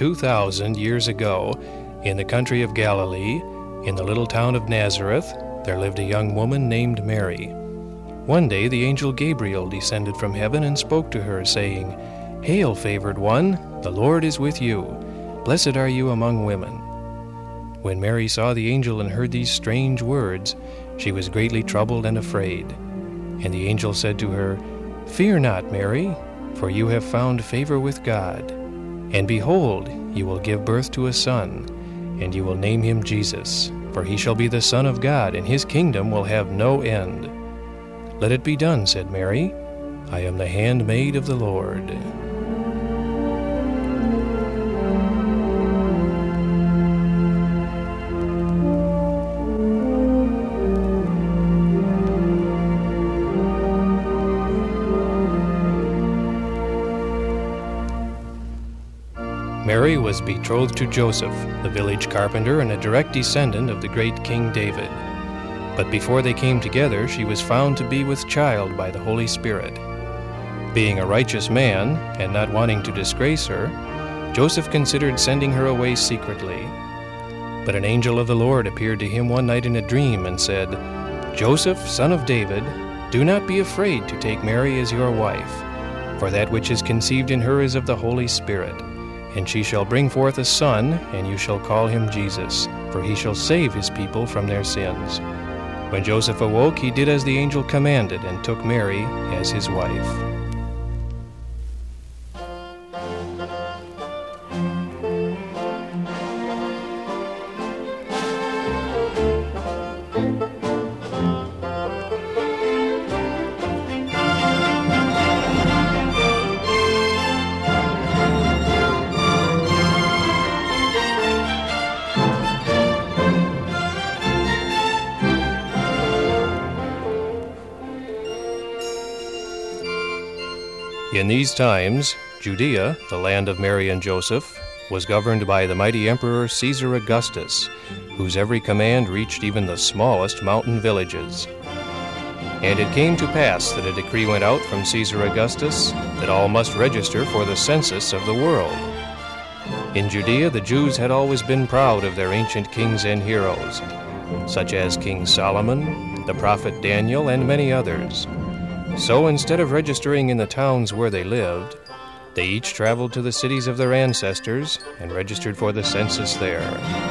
2,000 years ago, in the country of Galilee, in the little town of Nazareth, there lived a young woman named Mary. One day the angel Gabriel descended from heaven and spoke to her, saying, "Hail, favored one, the Lord is with you. Blessed are you among women." When Mary saw the angel and heard these strange words, she was greatly troubled and afraid. And the angel said to her, "Fear not, Mary, for you have found favor with God. And behold, you will give birth to a son, and you will name him Jesus, for he shall be the Son of God, and his kingdom will have no end." "Let it be done," said Mary. "I am the handmaid of the Lord." Mary was betrothed to Joseph, the village carpenter and a direct descendant of the great King David. But before they came together, she was found to be with child by the Holy Spirit. Being a righteous man, and not wanting to disgrace her, Joseph considered sending her away secretly. But an angel of the Lord appeared to him one night in a dream and said, "Joseph, son of David, do not be afraid to take Mary as your wife, for that which is conceived in her is of the Holy Spirit. And she shall bring forth a son, and you shall call him Jesus, for he shall save his people from their sins." When Joseph awoke, he did as the angel commanded, and took Mary as his wife. In these times, Judea, the land of Mary and Joseph, was governed by the mighty Emperor Caesar Augustus, whose every command reached even the smallest mountain villages. And it came to pass that a decree went out from Caesar Augustus that all must register for the census of the world. In Judea, the Jews had always been proud of their ancient kings and heroes, such as King Solomon, the prophet Daniel, and many others. So instead of registering in the towns where they lived, they each traveled to the cities of their ancestors and registered for the census there.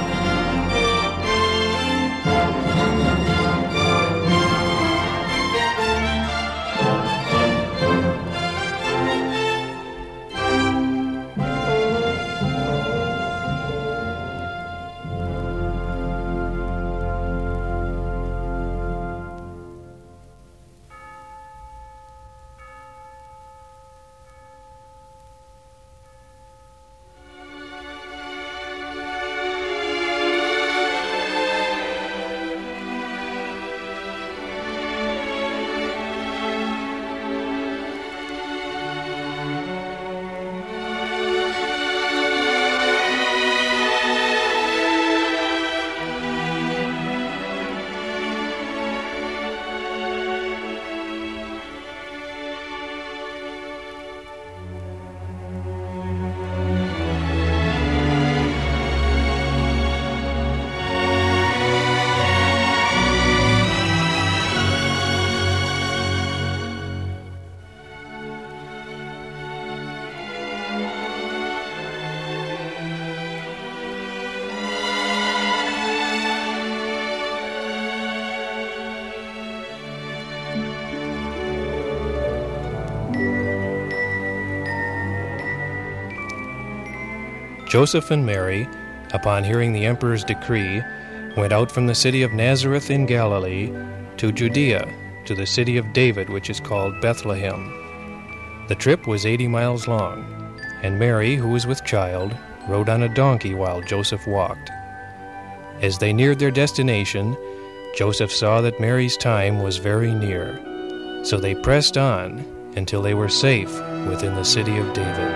Joseph and Mary, upon hearing the emperor's decree, went out from the city of Nazareth in Galilee to Judea, to the city of David, which is called Bethlehem. The trip was 80 miles long, and Mary, who was with child, rode on a donkey while Joseph walked. As they neared their destination, Joseph saw that Mary's time was very near, so they pressed on until they were safe within the city of David.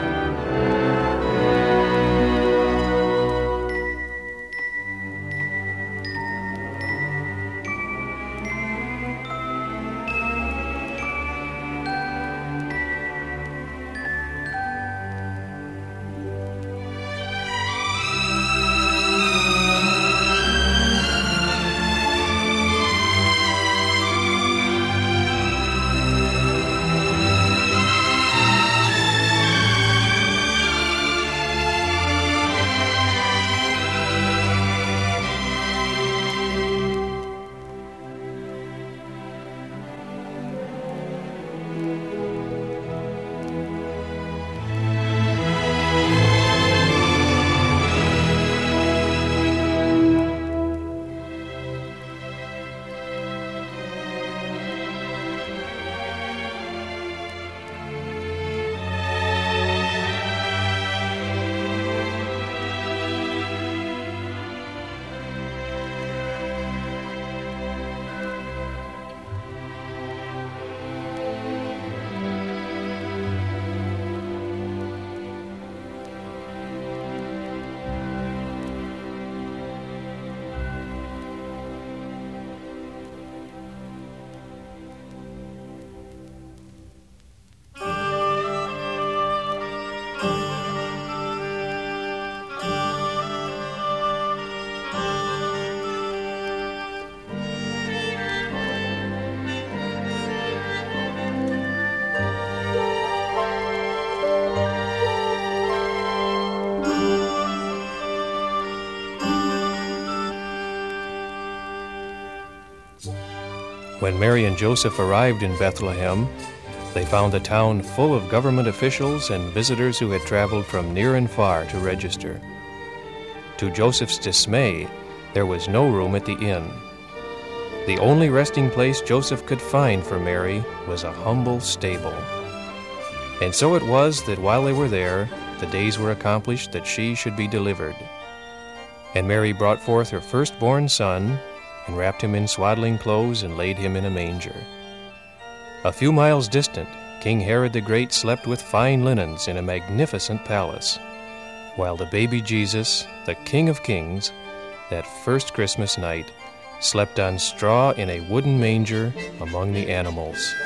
When Mary and Joseph arrived in Bethlehem, they found the town full of government officials and visitors who had traveled from near and far to register. To Joseph's dismay, there was no room at the inn. The only resting place Joseph could find for Mary was a humble stable. And so it was that while they were there, the days were accomplished that she should be delivered. And Mary brought forth her firstborn son, and wrapped him in swaddling clothes, and laid him in a manger. A few miles distant, King Herod the Great slept with fine linens in a magnificent palace, while the baby Jesus, the King of Kings, that first Christmas night, slept on straw in a wooden manger among the animals.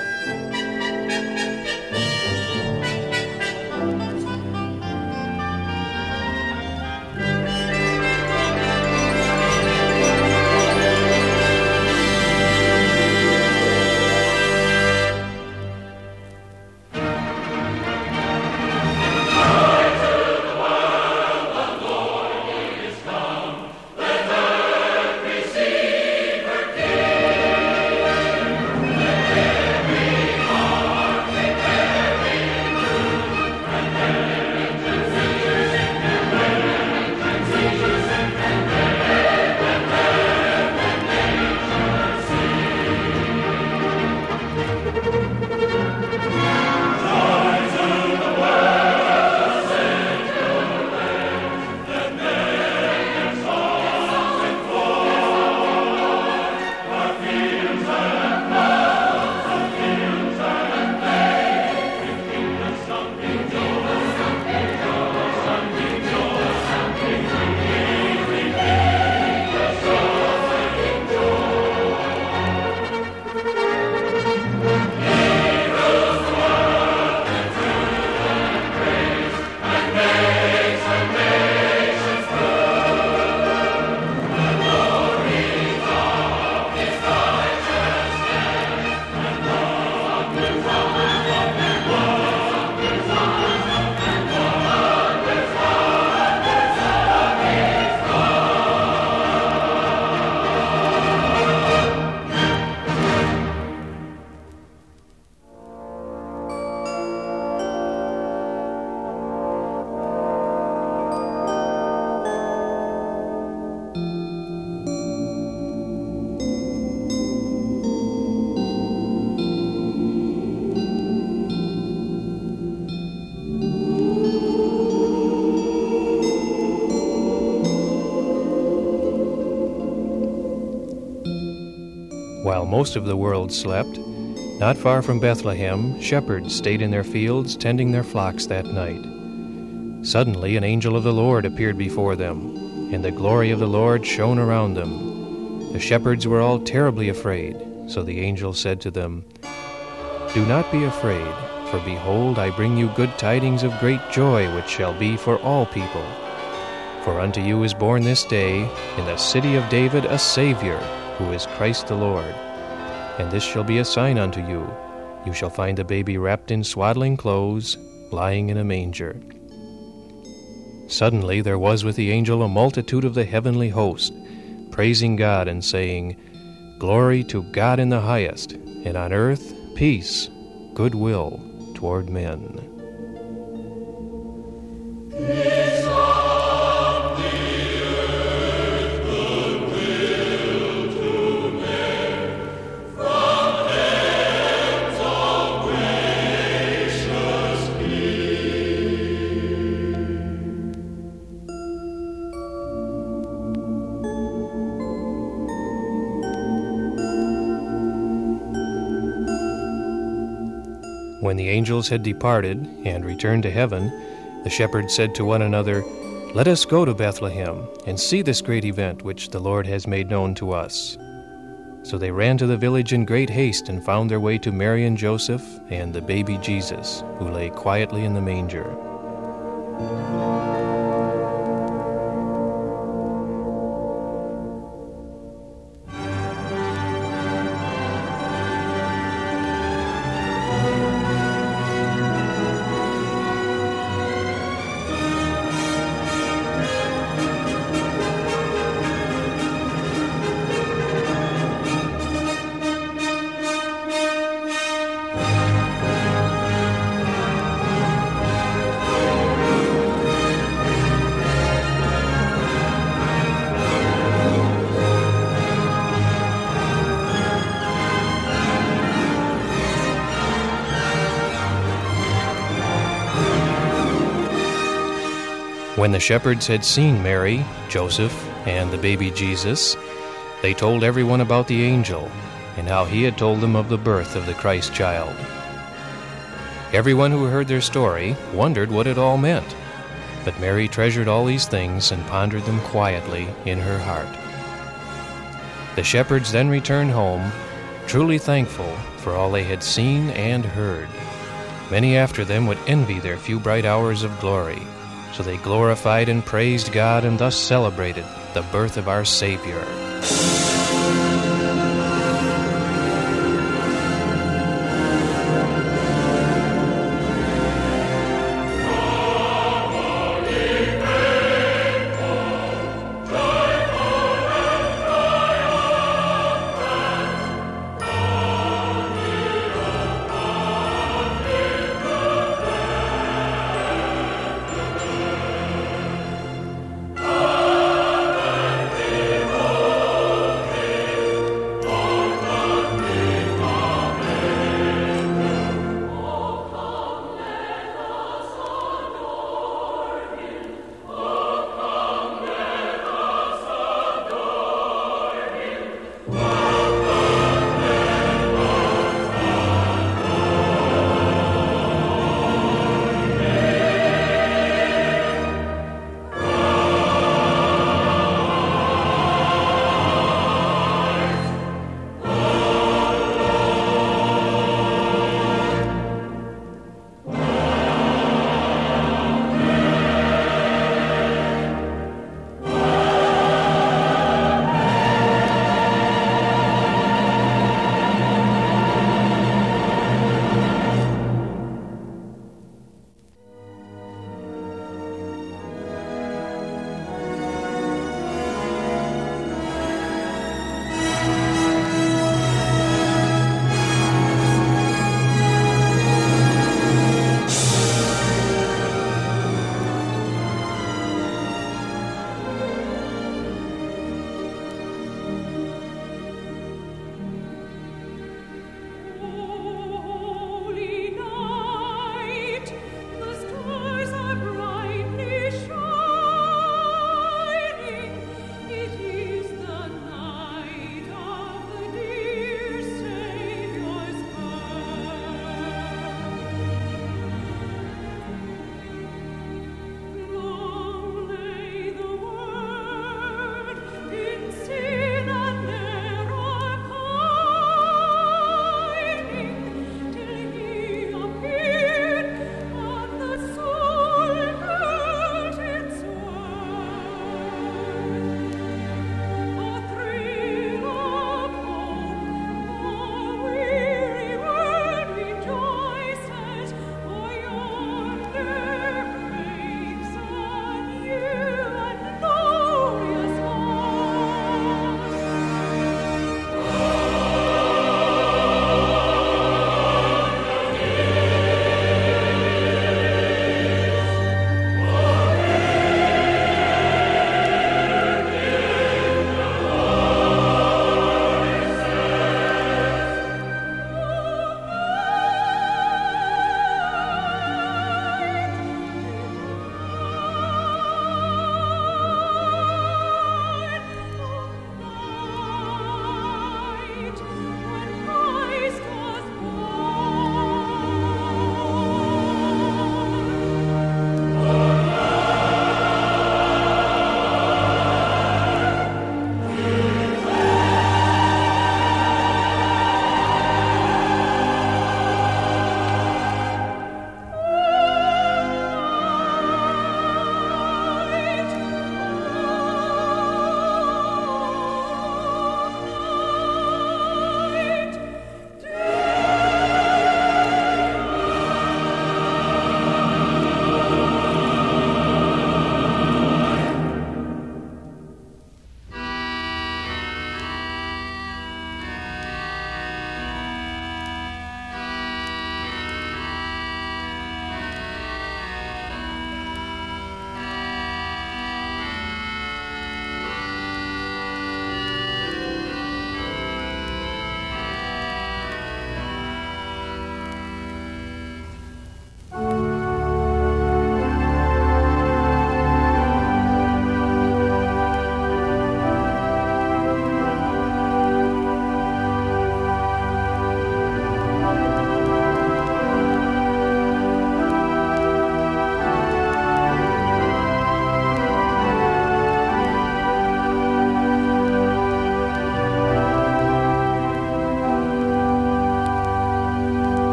While most of the world slept, not far from Bethlehem, shepherds stayed in their fields tending their flocks that night. Suddenly an angel of the Lord appeared before them, and the glory of the Lord shone around them. The shepherds were all terribly afraid, so the angel said to them, "Do not be afraid, for behold, I bring you good tidings of great joy, which shall be for all people. For unto you is born this day in the city of David a Savior, who is Christ the Lord. And this shall be a sign unto you. You shall find the baby wrapped in swaddling clothes, lying in a manger." Suddenly there was with the angel a multitude of the heavenly host, praising God and saying, "Glory to God in the highest, and on earth peace, goodwill toward men." When the angels had departed and returned to heaven, the shepherds said to one another, "Let us go to Bethlehem and see this great event which the Lord has made known to us." So they ran to the village in great haste and found their way to Mary and Joseph and the baby Jesus, who lay quietly in the manger. When the shepherds had seen Mary, Joseph, and the baby Jesus, they told everyone about the angel and how he had told them of the birth of the Christ child. Everyone who heard their story wondered what it all meant, but Mary treasured all these things and pondered them quietly in her heart. The shepherds then returned home, truly thankful for all they had seen and heard. Many after them would envy their few bright hours of glory, so they glorified and praised God and thus celebrated the birth of our Savior.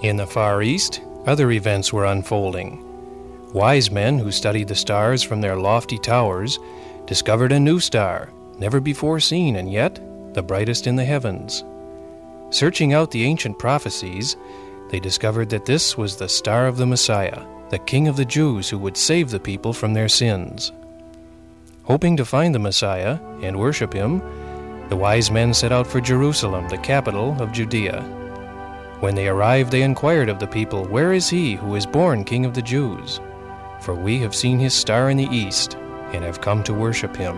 In the Far East, other events were unfolding. Wise men who studied the stars from their lofty towers discovered a new star, never before seen, and yet the brightest in the heavens. Searching out the ancient prophecies, they discovered that this was the star of the Messiah, the King of the Jews who would save the people from their sins. Hoping to find the Messiah and worship him, the wise men set out for Jerusalem, the capital of Judea. When they arrived, they inquired of the people, "Where is he who is born King of the Jews? For we have seen his star in the east, and have come to worship him."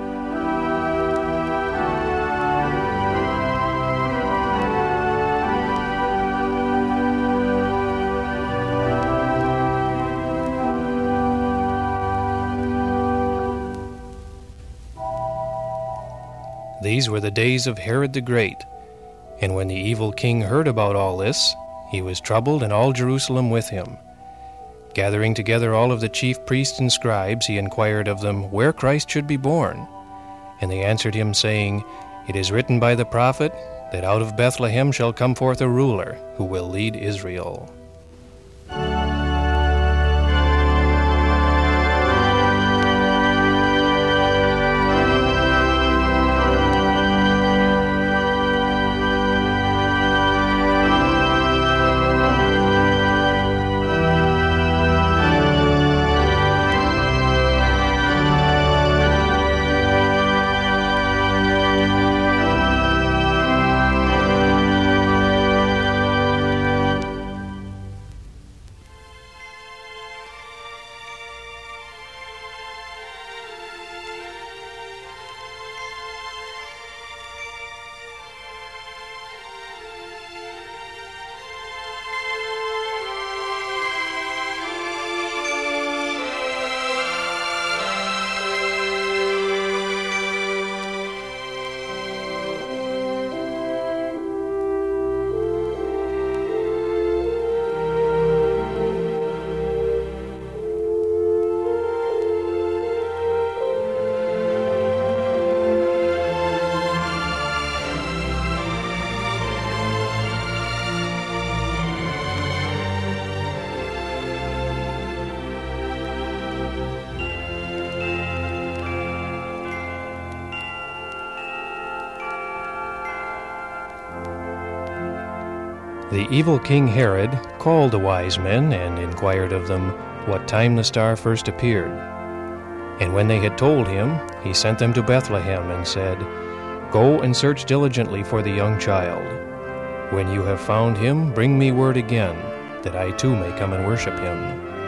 These were the days of Herod the Great, and when the evil king heard about all this, he was troubled, and all Jerusalem with him. Gathering together all of the chief priests and scribes, he inquired of them where Christ should be born. And they answered him, saying, "It is written by the prophet, that out of Bethlehem shall come forth a ruler, who will lead Israel." The evil King Herod called the wise men and inquired of them what time the star first appeared. And when they had told him, he sent them to Bethlehem and said, "Go and search diligently for the young child. When you have found him, bring me word again, that I too may come and worship him."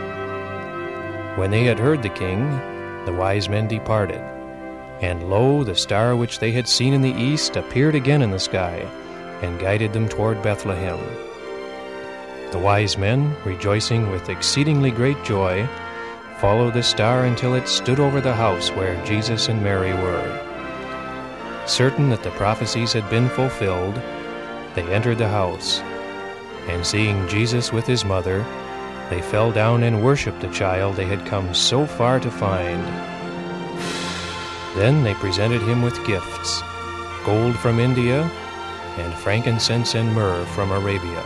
When they had heard the king, the wise men departed. And lo, the star which they had seen in the east appeared again in the sky, and guided them toward Bethlehem. The wise men, rejoicing with exceedingly great joy, followed the star until it stood over the house where Jesus and Mary were. Certain that the prophecies had been fulfilled, they entered the house, and seeing Jesus with his mother, they fell down and worshipped the child they had come so far to find. Then they presented him with gifts, gold from India, and frankincense and myrrh from Arabia.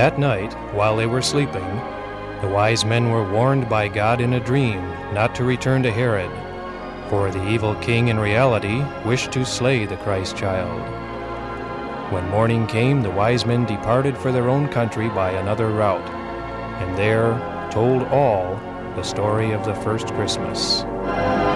That night, while they were sleeping, the wise men were warned by God in a dream not to return to Herod, for the evil king in reality wished to slay the Christ child. When morning came, the wise men departed for their own country by another route, and there told all the story of the first Christmas.